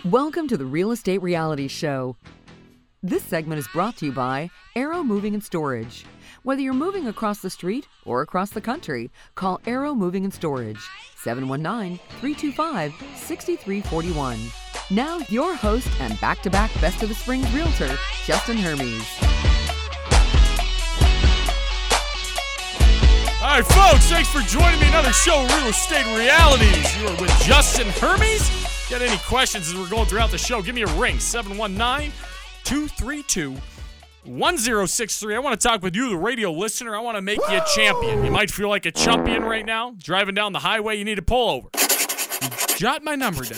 Welcome to the Real Estate Reality Show. This segment is brought to you by Arrow Moving and Storage. Whether you're moving across the street or across the country, call Arrow Moving and Storage, 719-325-6341. Now, your host and back-to-back Best of the Springs realtor, Justin Hermes. All right, folks, thanks for joining me. Another show, Real Estate Realities. You are with Justin Hermes. Got any questions as we're going throughout the show, give me a ring, 719-232-1063. I want to talk with you, the radio listener. I want to make you a champion. You might feel like a champion right now. Driving down the highway, you need to pull over. You jot my number down,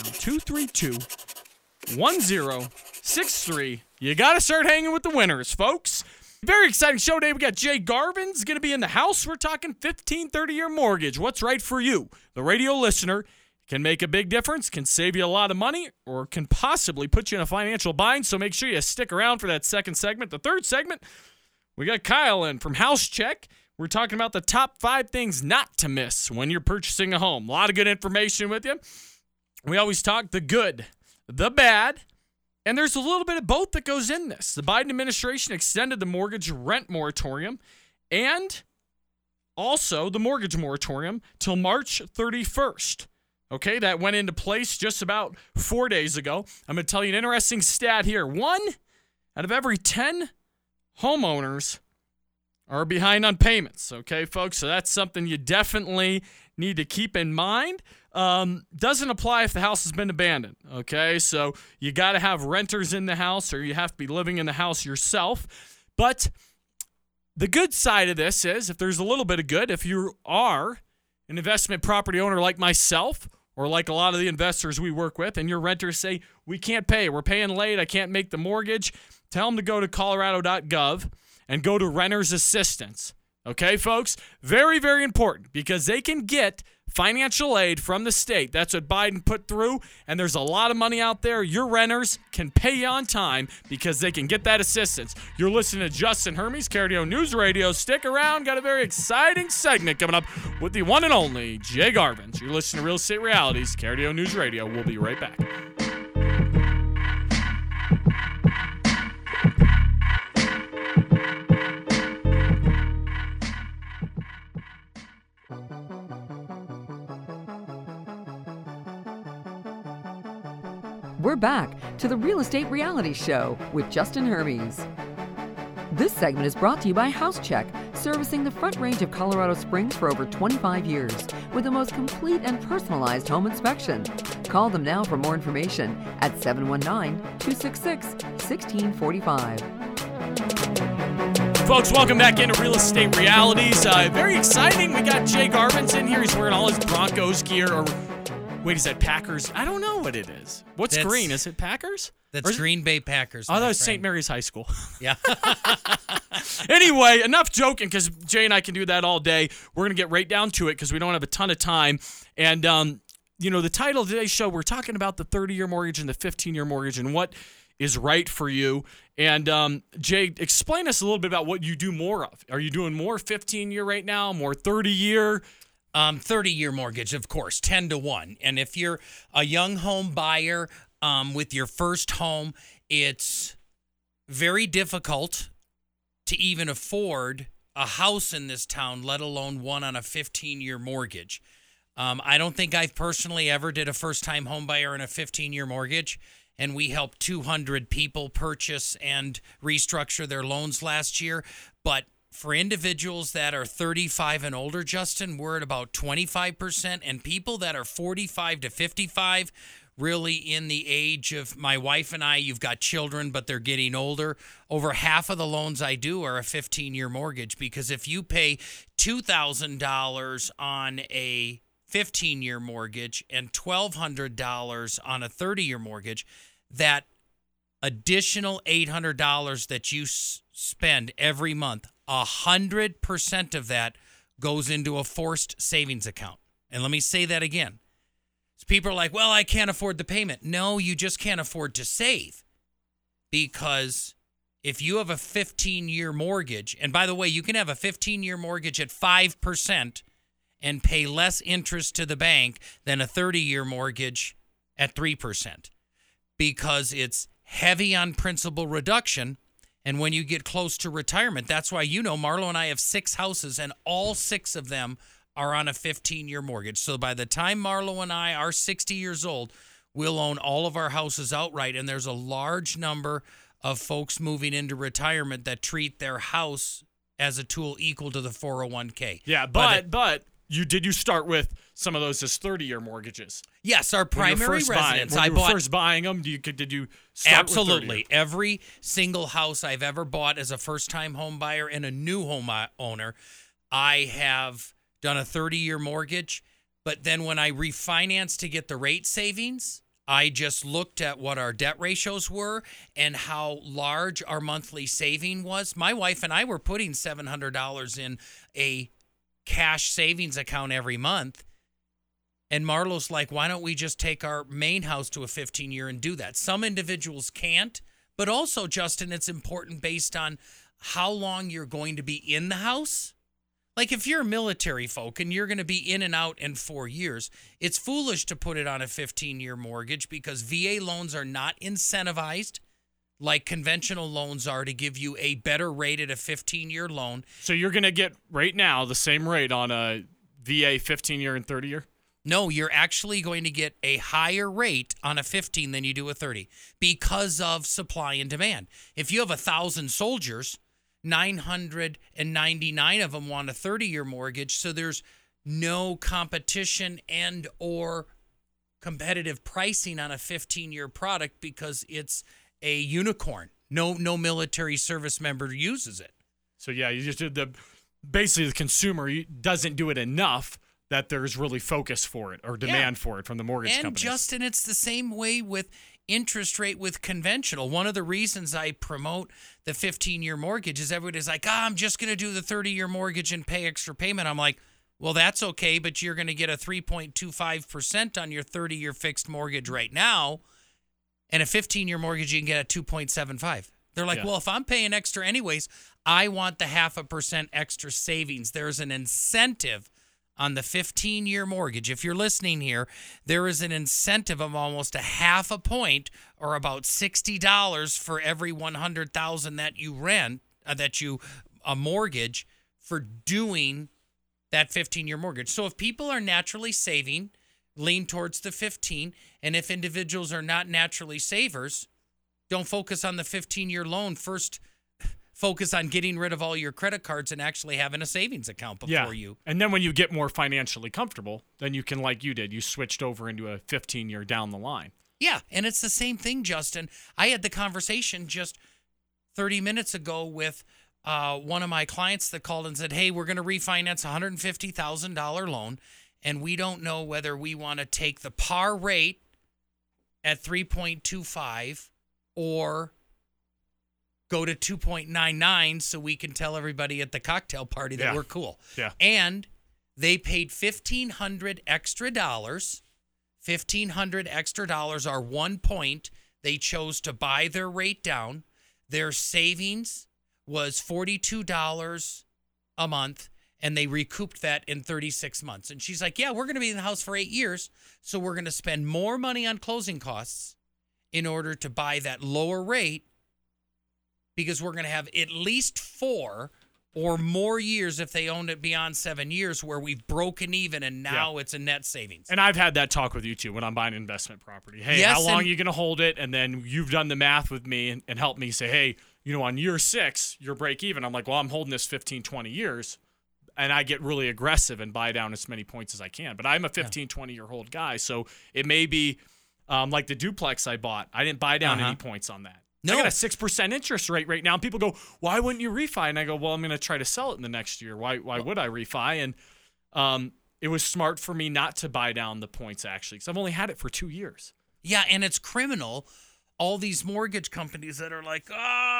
232-1063. You got to start hanging with the winners, folks. Very exciting show today. We got Jay Garvin's going to be in the house. We're talking 15, 30-year mortgage. What's right for you? The radio listener can make a big difference, can save you a lot of money, or can possibly put you in a financial bind. So make sure you stick around for that second segment. The third segment, we got Kyle in from House Check. We're talking about the top 5 things not to miss when you're purchasing a home. A lot of good information with you. We always talk the good, the bad, and there's a little bit of both that goes in this. The Biden administration extended the mortgage rent moratorium and also the mortgage moratorium till March 31st. Okay, that went into place just about 4 days ago. I'm going to tell you an interesting stat here. 1 out of every 10 homeowners are behind on payments. Okay, folks, so that's something you definitely need to keep in mind. Doesn't apply if the house has been abandoned. Okay, so you got to have renters in the house or you have to be living in the house yourself. But the good side of this is, if there's a little bit of good, if you are an investment property owner like myself, or like a lot of the investors we work with, and your renters say, we can't pay, we're paying late, I can't make the mortgage, tell them to go to colorado.gov and go to renter's assistance. Okay, folks? Very, very important, because they can get financial aid from the state. That's what Biden put through, and there's a lot of money out there. Your renters can pay you on time because they can get that assistance. You're listening to Justin Hermes, KRDO News Radio. Stick around. Got a very exciting segment coming up with the one and only Jay Garvin. You're listening to Real Estate Realities, KRDO News Radio. We'll be right back. We're back to the Real Estate Reality Show with Justin Hermes. This segment is brought to you by House Check, servicing the Front Range of Colorado Springs for over 25 years with the most complete and personalized home inspection. Call them now for more information at 719-266-1645. Folks, welcome back into Real Estate Realities. Very exciting. We got Jay Garvin's in here. He's wearing all his Broncos gear. Or wait, is that Packers? I don't know what it is. That's green? Is it Packers? That's Green Bay Packers. Oh, that was St. Mary's High School. Yeah. Anyway, enough joking, because Jay and I can do that all day. We're going to get right down to it because we don't have a ton of time. And, the title of today's show, we're talking about the 30-year mortgage and the 15-year mortgage and what is right for you. And, Jay, explain us a little bit about what you do more of. Are you doing more 15-year right now, more 30-year? 30-year mortgage, of course, 10-1. And if you're a young home buyer with your first home, it's very difficult to even afford a house in this town, let alone one on a 15-year mortgage. I don't think I've personally ever did a first-time home buyer in a 15-year mortgage, and we helped 200 people purchase and restructure their loans last year. But for individuals that are 35 and older, Justin, we're at about 25%, and people that are 45 to 55, really in the age of my wife and I, you've got children, but they're getting older. Over half of the loans I do are a 15-year mortgage, because if you pay $2,000 on a 15-year mortgage and $1,200 on a 30-year mortgage, that additional $800 that you spend every month, 100% of that goes into a forced savings account. And let me say that again. So people are like, well, I can't afford the payment. No, you just can't afford to save. Because if you have a 15-year mortgage, and by the way, you can have a 15-year mortgage at 5% and pay less interest to the bank than a 30-year mortgage at 3%. because it's heavy on principal reduction. And when you get close to retirement, that's why, Marlo and I have 6 houses, and all 6 of them are on a 15-year mortgage. So by the time Marlo and I are 60 years old, we'll own all of our houses outright. And there's a large number of folks moving into retirement that treat their house as a tool equal to the 401k. Yeah, but you start with some of those as 30-year mortgages? Yes, our primary residence. When you were first buying them, did you start absolutely with 30? Every single house I've ever bought as a first-time home buyer and a new home owner, I have done a 30-year mortgage. But then when I refinanced to get the rate savings, I just looked at what our debt ratios were and how large our monthly saving was. My wife and I were putting $700 in a cash savings account every month. And Marlo's like, why don't we just take our main house to a 15-year and do that? Some individuals can't, but also, Justin, it's important based on how long you're going to be in the house. Like if you're a military folk and you're going to be in and out in 4 years, it's foolish to put it on a 15-year mortgage because VA loans are not incentivized like conventional loans are to give you a better rate at a 15-year loan. So you're going to get right now the same rate on a VA 15-year and 30-year? No, you're actually going to get a higher rate on a 15 than you do a 30 because of supply and demand. If you have 1,000 soldiers, 999 of them want a 30-year mortgage, so there's no competition and or competitive pricing on a 15-year product because it's a unicorn. No military service member uses it. So yeah, you just did basically the consumer doesn't do it enough that there's really focus for it or demand for it from the mortgage companies. And Justin, it's the same way with interest rate with conventional. One of the reasons I promote the 15-year mortgage is everybody's like, I'm just going to do the 30-year mortgage and pay extra payment. I'm like, well, that's okay, but you're going to get a 3.25% on your 30-year fixed mortgage right now. And a 15-year mortgage, you can get at 2.75. They're like, well, if I'm paying extra anyways, I want the 0.5% extra savings. There's an incentive on the 15-year mortgage. If you're listening here, there is an incentive of almost 0.5 point or about $60 for every $100,000 that you rent, that you mortgage for doing that 15-year mortgage. So if people are naturally saving, lean towards the 15, and if individuals are not naturally savers, don't focus on the 15-year loan. First, focus on getting rid of all your credit cards and actually having a savings account before you. And then when you get more financially comfortable, then you can, like you did, you switched over into a 15-year down the line. Yeah, and it's the same thing, Justin. I had the conversation just 30 minutes ago with one of my clients that called and said, hey, we're going to refinance a $150,000 loan, and we don't know whether we want to take the par rate at 3.25 or go to 2.99 so we can tell everybody at the cocktail party that we're cool. Yeah. And they paid $1,500 extra dollars. $1,500 extra dollars are 1 point. They chose to buy their rate down. Their savings was $42 a month, and they recouped that in 36 months. And she's like, yeah, we're going to be in the house for 8 years, so we're going to spend more money on closing costs in order to buy that lower rate because we're going to have at least 4 or more years if they owned it beyond 7 years where we've broken even and now it's a net savings. And I've had that talk with you too when I'm buying an investment property. Hey, how long are you going to hold it? And then you've done the math with me and helped me say, hey, on year 6, you're break even. I'm like, well, I'm holding this 15, 20 years. And I get really aggressive and buy down as many points as I can. But I'm a 15, 20-year-old guy. So it may be like the duplex I bought. I didn't buy down any points on that. No. I got a 6% interest rate right now. And people go, why wouldn't you refi? And I go, well, I'm going to try to sell it in the next year. Why would I refi? And it was smart for me not to buy down the points, actually, because I've only had it for 2 years. Yeah, and it's criminal. All these mortgage companies that are like,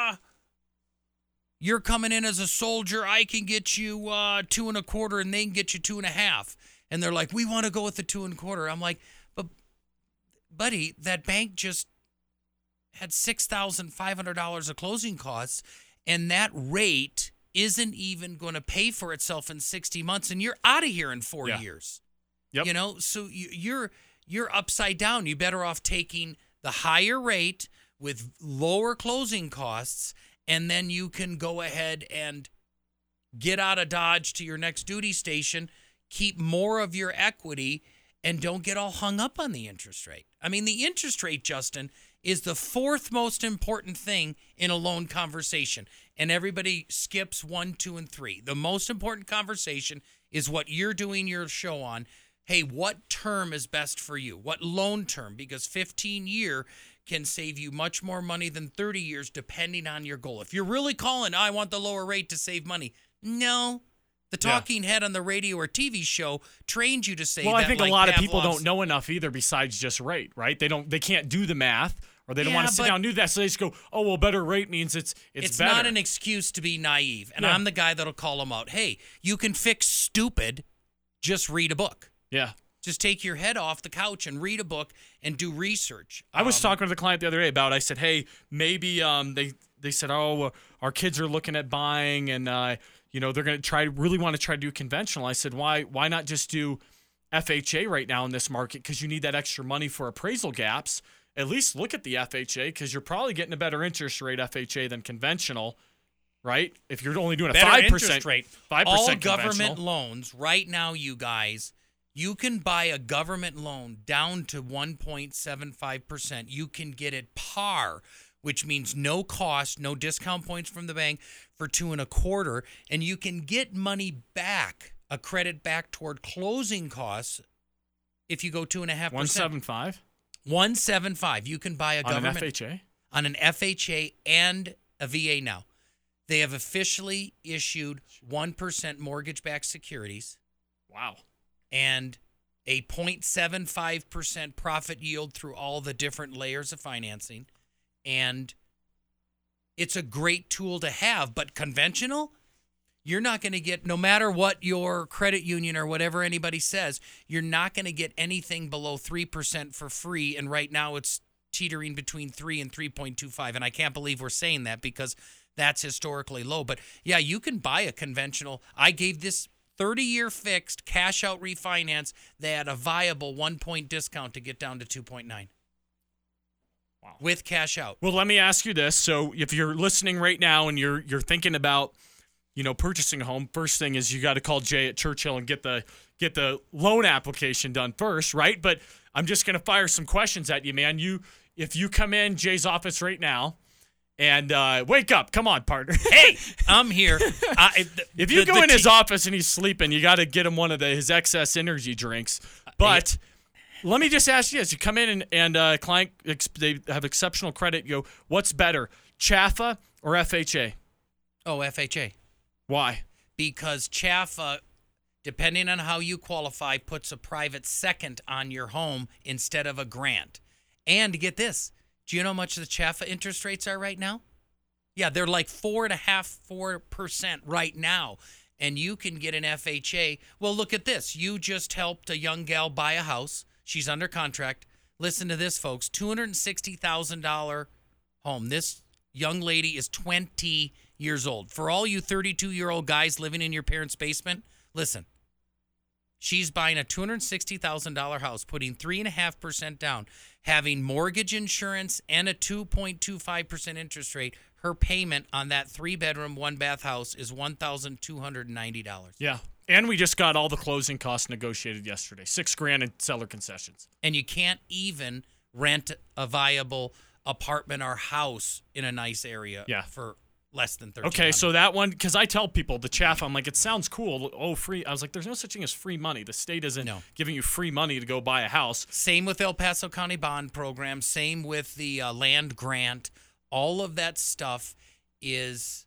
you're coming in as a soldier, I can get you 2.25, and they can get you 2.5. And they're like, we want to go with the 2.25. I'm like, but buddy, that bank just had $6,500 of closing costs, and that rate isn't even going to pay for itself in 60 months, and you're out of here in 4 years. Yep. So you're upside down. You're better off taking the higher rate with lower closing costs, and then you can go ahead and get out of Dodge to your next duty station, keep more of your equity, and don't get all hung up on the interest rate. I mean, the interest rate, Justin, is the fourth most important thing in a loan conversation. And everybody skips 1, 2, and 3. The most important conversation is what you're doing your show on. Hey, what term is best for you? What loan term? Because 15-year can save you much more money than 30 years depending on your goal. If you're really calling, I want the lower rate to save money. No. The talking head on the radio or TV show trained you to say that. Well, I think like a lot of Pavlov's. people don't know enough either besides just rate, right? They can't do the math, or they don't want to sit down and do that, so they just go, oh, well, better rate means it's better. Not an excuse to be naive. And I'm the guy that'll call them out. Hey, you can fix stupid, just read a book. Yeah. Just take your head off the couch and read a book and do research. I was talking to the client the other day about, I said, hey, maybe they said, oh, our kids are looking at buying and, they're going to really want to try to do conventional. I said, why not just do FHA right now in this market? Because you need that extra money for appraisal gaps. At least look at the FHA because you're probably getting a better interest rate FHA than conventional, right? If you're only doing a 5% interest rate. 5% All conventional. government loans right now, you guys, you can buy a government loan down to 1.75%. You can get it par, which means no cost, no discount points from the bank for 2.25%, and you can get money back, a credit back toward closing costs if you go 2.5%. 175 175. You can buy a government on an FHA. On an FHA and a VA now. They have officially issued 1% mortgage-backed securities. Wow. And a 0.75% profit yield through all the different layers of financing. And it's a great tool to have, but conventional, you're not going to get, no matter what your credit union or whatever anybody says, you're not going to get anything below 3% for free. And right now it's teetering between 3 and 3.25. And I can't believe we're saying that because that's historically low. But yeah, you can buy a conventional. I gave this 30-year fixed cash out refinance. They had a viable 1-point discount to get down to 2.9. Wow. With cash out. Well, let me ask you this. So if you're listening right now and you're thinking about, purchasing a home, first thing is you got to call Jay at Churchill and get the loan application done first, right? But I'm just going to fire some questions at you, man. If you come in Jay's office right now and wake up, come on, partner. Hey, I'm here. If you go in his office and he's sleeping, you got to get him one of his excess energy drinks. But let me just ask you this. You come in and client, they have exceptional credit. You go, what's better, Chaffa or FHA? Oh, FHA. Why? Because Chaffa, depending on how you qualify, puts a private second on your home instead of a grant. And get this. Do you know how much the Chaffa interest rates are right now? Yeah, they're like 4.5% right now. And you can get an FHA. Well, look at this. You just helped a young gal buy a house. She's under contract. Listen to this, folks. $260,000 home. This young lady is 20 years old. For all you 32-year-old guys living in your parents' basement, listen. She's buying a $260,000 house, putting 3.5% down, having mortgage insurance and a 2.25% interest rate. Her payment on that 3-bedroom, 1-bath house is $1,290. Yeah. And we just got all the closing costs negotiated yesterday. $6,000 in seller concessions. And you can't even rent a viable apartment or house in a nice area for less than $1,300. Okay, so that one, because I tell people the chaff, I'm like, it sounds cool. Oh, free. I was like, there's no such thing as free money. The state isn't giving you free money to go buy a house. Same with El Paso County Bond Program. Same with the land grant. All of that stuff is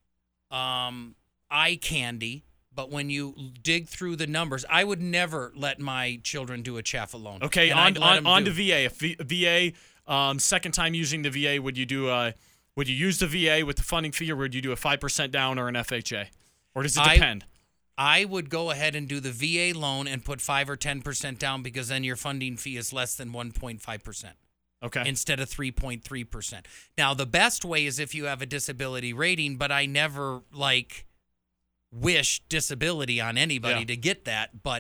eye candy. But when you dig through the numbers, I would never let my children do a chaff loan. Okay, on to VA. If VA, second time using the VA, would you use the VA with the funding fee, or would you do a 5% down or an FHA? Or does it depend? I would go ahead and do the VA loan and put 5 or 10% down because then your funding fee is less than 1.5%. Okay. Instead of 3.3%. Now, the best way is if you have a disability rating, but I never wish disability on anybody to get that. But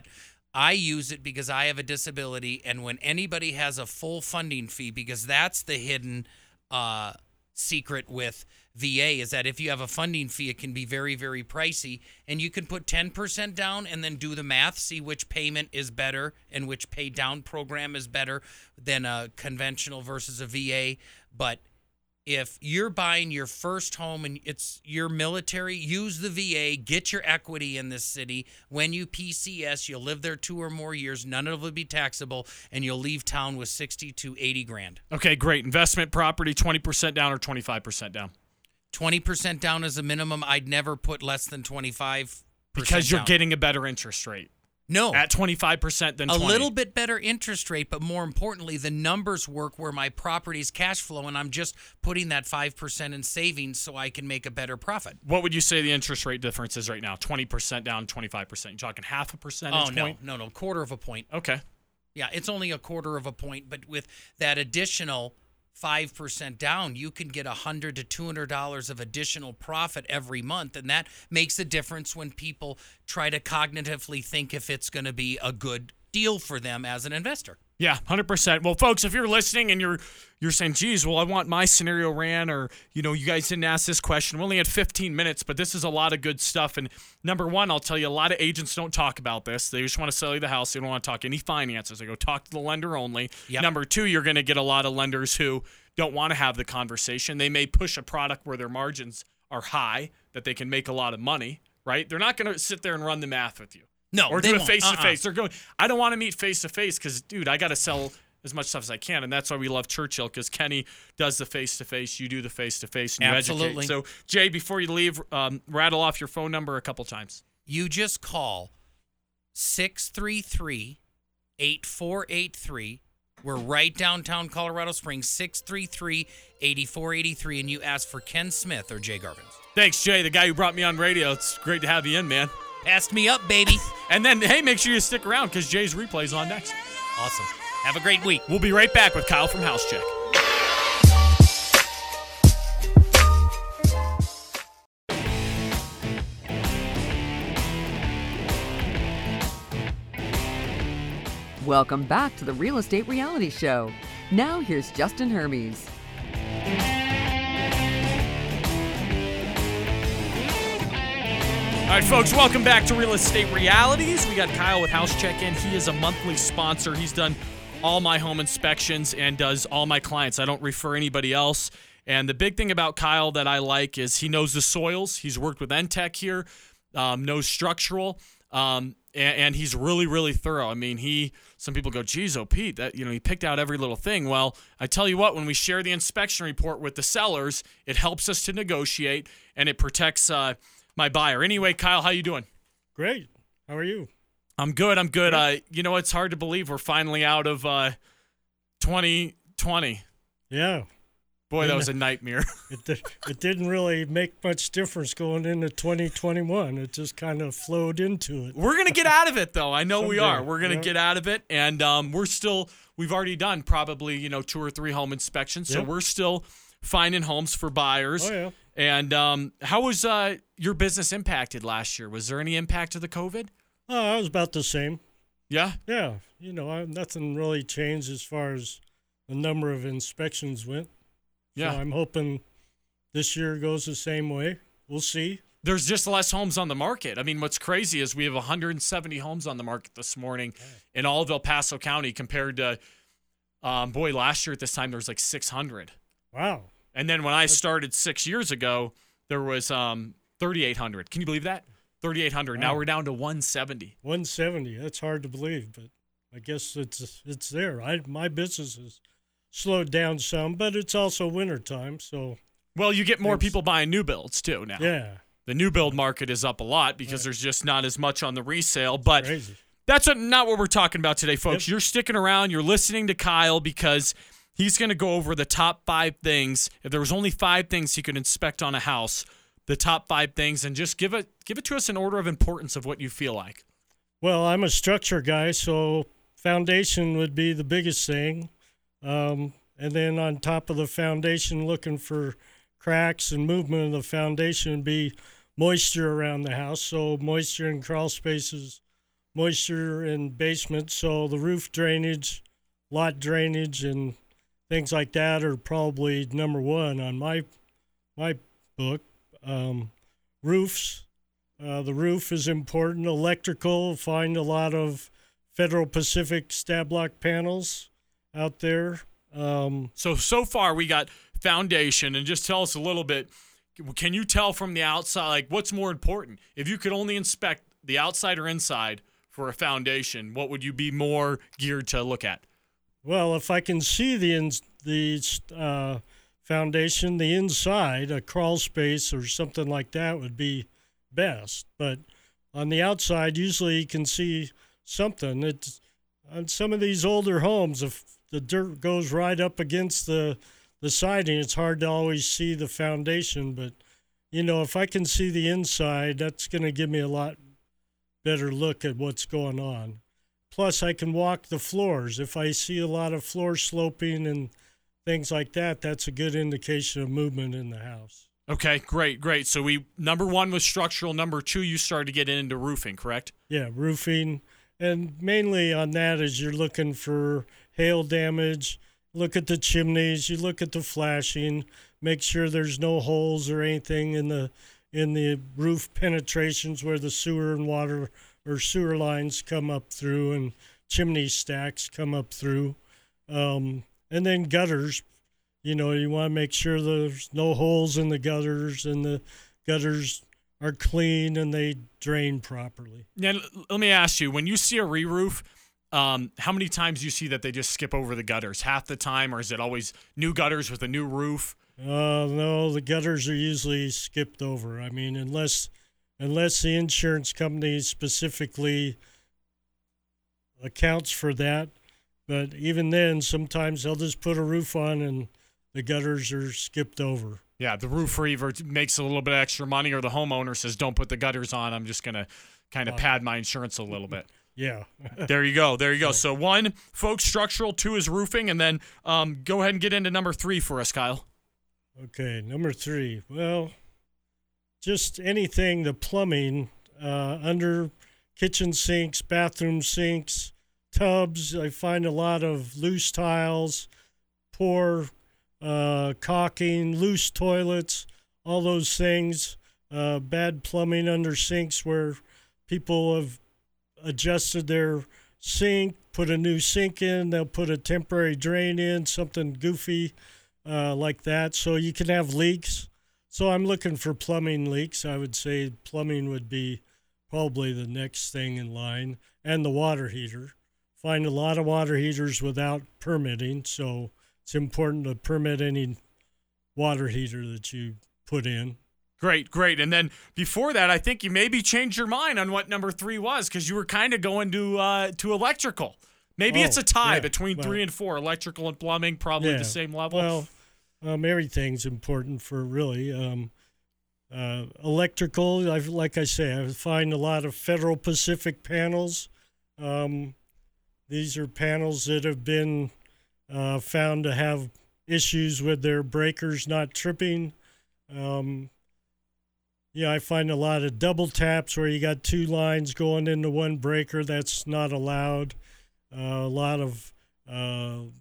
I use it because I have a disability, and when anybody has a full funding fee, because that's the hidden secret with VA, is that if you have a funding fee, it can be very, very pricey, and you can put 10% down and then do the math, see which payment is better and which pay down program is better than a conventional versus a VA. But if you're buying your first home and it's your military, use the VA, get your equity in this city. When you PCS, you'll live there 2 or more years. None of it will be taxable, and you'll leave town with 60 to 80 grand. Okay, great. Investment property, 20% down or 25% down? 20% down is a minimum. I'd never put less than 25%. Because you're down. getting a better interest rate. No. At 25% than 20%. A little bit better interest rate, but more importantly, the numbers work where my property's cash flow, and I'm just putting that 5% in savings so I can make a better profit. What would you say the interest rate difference is right now? 20% down, 25%. You talking half a percentage point? Oh, no, quarter of a point. Okay. Yeah, it's only a quarter of a point, but with that additional 5% down, you can get $100 to $200 of additional profit every month, and that makes a difference when people try to cognitively think if it's going to be a good deal for them as an investor. Yeah, 100%. Well, folks, if you're listening and you're saying, geez, well, I want my scenario ran, or, you guys didn't ask this question. We only had 15 minutes, but this is a lot of good stuff. And number one, I'll tell you, a lot of agents don't talk about this. They just want to sell you the house. They don't want to talk any finances. They go talk to the lender only. Yep. Number two, you're going to get a lot of lenders who don't want to have the conversation. They may push a product where their margins are high, that they can make a lot of money, right? They're not going to sit there and run the math with you. No, or they do it won't. face-to-face. They're going, I don't want to meet face-to-face because, dude, I got to sell as much stuff as I can. And that's why we love Churchill, because Kenny does the face-to-face. You do the face-to-face, and you Absolutely. educate. So, Jay, before you leave, rattle off your phone number a couple times. You just call 633-8483. We're right downtown Colorado Springs, 633-8483, and you ask for Ken Smith or Jay Garvin. Thanks, Jay, the guy who brought me on radio. It's great to have you in, man. Passed me up, baby. And then, hey, make sure you stick around because Jay's replay's on next. Awesome. Have a great week. We'll be right back with Kyle from House Check. Welcome back to the Real Estate Reality Show. Now here's Justin Hermes. All right, folks, welcome back to Real Estate Realities. We got Kyle with House Check-In. He is a monthly sponsor. He's done all my home inspections and does all my clients. I don't refer anybody else. And the big thing about Kyle that I like is he knows the soils. He's worked with NTech here, knows structural, and he's really, really thorough. I mean, some people go, geez, oh, Pete, that, he picked out every little thing. Well, I tell you what, when we share the inspection report with the sellers, it helps us to negotiate, and it protects my buyer. Anyway, Kyle, how you doing? Great. How are you? I'm good. It's hard to believe we're finally out of 2020. Yeah. Boy, that was a nightmare. It didn't really make much difference going into 2021. It just kind of flowed into it. We're going to get out of it, though. I know we are. Someday, We're going to get out of it. And we've already done probably, 2 or 3 home inspections. So Yep. we're still finding homes for buyers. Oh, yeah. And how was your business impacted last year? Was there any impact of the COVID? Oh, I was about the same. Yeah? Yeah. Nothing really changed as far as the number of inspections went. Yeah. So I'm hoping this year goes the same way. We'll see. There's just less homes on the market. I mean, what's crazy is we have 170 homes on the market this morning in all of El Paso County compared to, last year at this time there was like 600. Wow. And then when I started 6 years ago, there was 3,800. Can you believe that? 3,800. Wow. Now we're down to 170. 170. That's hard to believe, but I guess it's there. My business has slowed down some, but it's also wintertime, so. Well, you get more people buying new builds too now. Yeah. The new build market is up a lot because there's just not as much on the resale. But Crazy. that's not what we're talking about today, folks. Yep. You're sticking around. You're listening to Kyle because he's going to go over the top 5 things. If there was only 5 things he could inspect on a house, the top 5 things, and just give it to us in order of importance of what you feel like. Well, I'm a structure guy, so foundation would be the biggest thing. And then on top of the foundation, looking for cracks and movement of the foundation would be moisture around the house. So moisture in crawl spaces, moisture in basement, so the roof drainage, lot drainage, and things like that are probably number one on my book. Roofs. The roof is important. Electrical, find a lot of Federal Pacific stab block panels out there. So far we got foundation, and just tell us a little bit. Can you tell from the outside, like, what's more important? If you could only inspect the outside or inside for a foundation, what would you be more geared to look at? Well, if I can see the foundation, the inside, a crawl space or something like that would be best. But on the outside, usually you can see something. It's on some of these older homes, if the dirt goes right up against the siding, it's hard to always see the foundation. But, if I can see the inside, that's going to give me a lot better look at what's going on. Plus, I can walk the floors. If I see a lot of floor sloping and things like that, that's a good indication of movement in the house. Okay, great. So number one was structural. Number two, you started to get into roofing, correct? Yeah, roofing. And mainly on that is you're looking for hail damage. Look at the chimneys. You look at the flashing. Make sure there's no holes or anything in the roof penetrations where the sewer and water or sewer lines come up through and chimney stacks come up through. And then gutters. You want to make sure there's no holes in the gutters and the gutters are clean and they drain properly. Now, let me ask you, when you see a re-roof, how many times do you see that they just skip over the gutters? Half the time, or is it always new gutters with a new roof? No, the gutters are usually skipped over. I mean, unless the insurance company specifically accounts for that. But even then, sometimes they'll just put a roof on and the gutters are skipped over. Yeah, the roofer either makes a little bit extra money or the homeowner says, don't put the gutters on. I'm just going to kind of pad my insurance a little bit. Yeah. There you go. So one, folks, structural. Two is roofing. And then go ahead and get into number three for us, Kyle. Okay, number three. Well, just anything, the plumbing, under kitchen sinks, bathroom sinks, tubs. I find a lot of loose tiles, poor caulking, loose toilets, all those things. Bad plumbing under sinks where people have adjusted their sink, put a new sink in, they'll put a temporary drain in, something goofy like that. So you can have leaks. So I'm looking for plumbing leaks. I would say plumbing would be probably the next thing in line, and the water heater. Find a lot of water heaters without permitting, so it's important to permit any water heater that you put in. Great. And then before that, I think you maybe changed your mind on what number three was, because you were kind of going to electrical. Maybe it's a tie between 3 and 4. Electrical and plumbing, probably the same level. Well, everything's important for really. Electrical, like I say, I find a lot of Federal Pacific panels. These are panels that have been found to have issues with their breakers not tripping. I find a lot of double taps where you got 2 lines going into one breaker. That's not allowed. A lot of, bad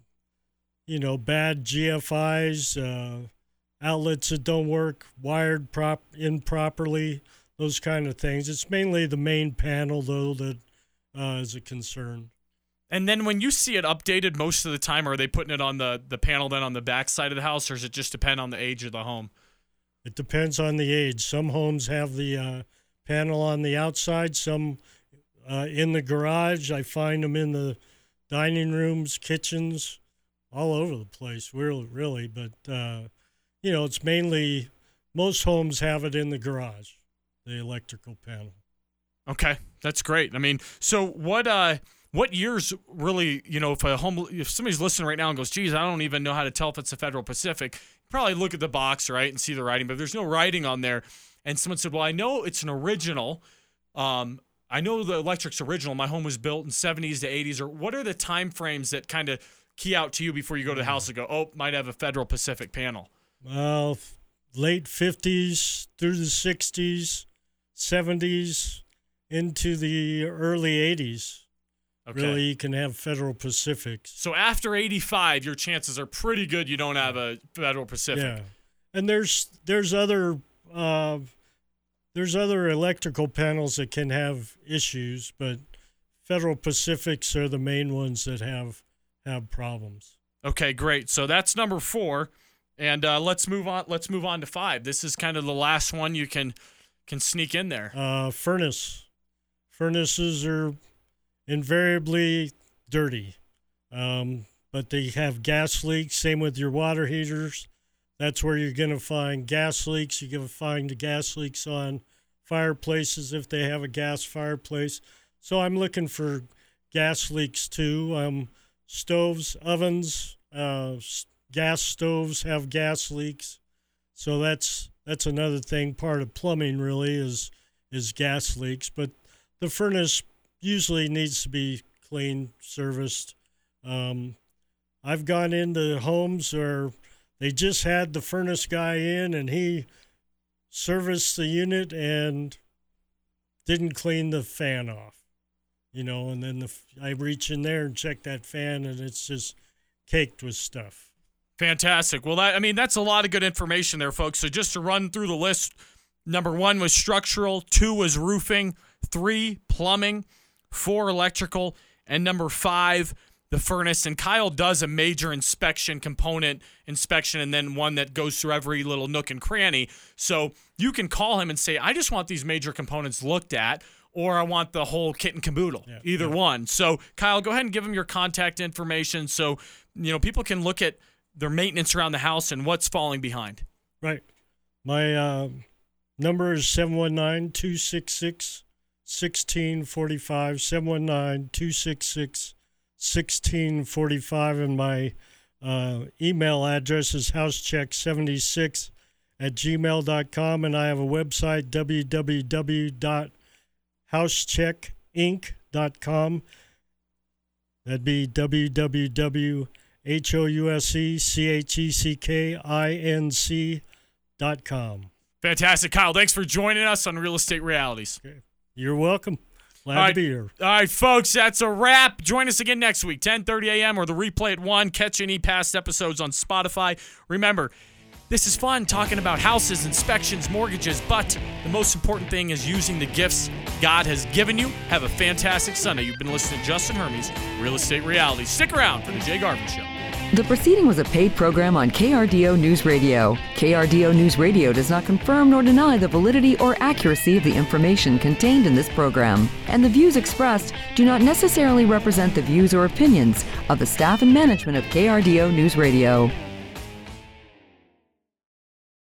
GFIs, outlets that don't work, wired improperly, those kind of things. It's mainly the main panel, though, that is a concern. And then when you see it updated, most of the time, are they putting it on the panel then on the back side of the house, or does it just depend on the age of the home? It depends on the age. Some homes have the panel on the outside, some in the garage. I find them in the dining rooms, kitchens, all over the place, really. But, it's mainly, most homes have it in the garage, the electrical panel. Okay, that's great. I mean, so what years really, if somebody's listening right now and goes, geez, I don't even know how to tell if it's a Federal Pacific, probably look at the box, right, and see the writing, but there's no writing on there. And someone said, well, I know it's an original. I know the electric's original. My home was built in 70s to 80s. Or what are the time frames that kind of key out to you before you go to the house and go, oh, might have a Federal Pacific panel? Well, late 50s through the 60s, 70s, into the early 80s. Okay. Really, you can have Federal Pacifics. So after 85, your chances are pretty good you don't have a Federal Pacific. Yeah, and there's other electrical panels that can have issues, but Federal Pacifics are the main ones that have problems. Okay, great. So that's number 4, and let's move on. Let's move on to 5. This is kind of the last one you can sneak in there. Furnaces are invariably dirty, but they have gas leaks. Same with your water heaters. That's where you're going to find gas leaks. You're going to find the gas leaks on fireplaces if they have a gas fireplace. So I'm looking for gas leaks too. Stoves, ovens, gas stoves have gas leaks. So that's another thing. Part of plumbing really is gas leaks. But the furnace usually needs to be cleaned, serviced. I've gone into homes where they just had the furnace guy in and he serviced the unit and didn't clean the fan off, and then I reach in there and check that fan and it's just caked with stuff. Fantastic. Well, that's a lot of good information there, folks. So just to run through the list, number 1 was structural, 2 was roofing, 3, plumbing, 4, electrical, and number 5, the furnace. And Kyle does a major component inspection, and then one that goes through every little nook and cranny. So you can call him and say, I just want these major components looked at, or I want the whole kit and caboodle, either one. So Kyle, go ahead and give him your contact information so people can look at their maintenance around the house and what's falling behind. Right. My number is 719-266-1645, 719-266-1645, and my email address is housecheck76@gmail.com, and I have a website, www.housecheckinc.com. That'd be www.housecheckinc.com. Fantastic, Kyle. Thanks for joining us on Real Estate Realities. Okay. You're welcome. Glad to be here. All right, folks, that's a wrap. Join us again next week, 10:30 a.m. or the replay at 1. Catch any past episodes on Spotify. Remember, this is fun talking about houses, inspections, mortgages, but the most important thing is using the gifts God has given you. Have a fantastic Sunday. You've been listening to Justin Hermes, Real Estate Realities. Stick around for the Jay Garvin Show. The proceeding was a paid program on KRDO News Radio. KRDO News Radio does not confirm nor deny the validity or accuracy of the information contained in this program, and the views expressed do not necessarily represent the views or opinions of the staff and management of KRDO News Radio.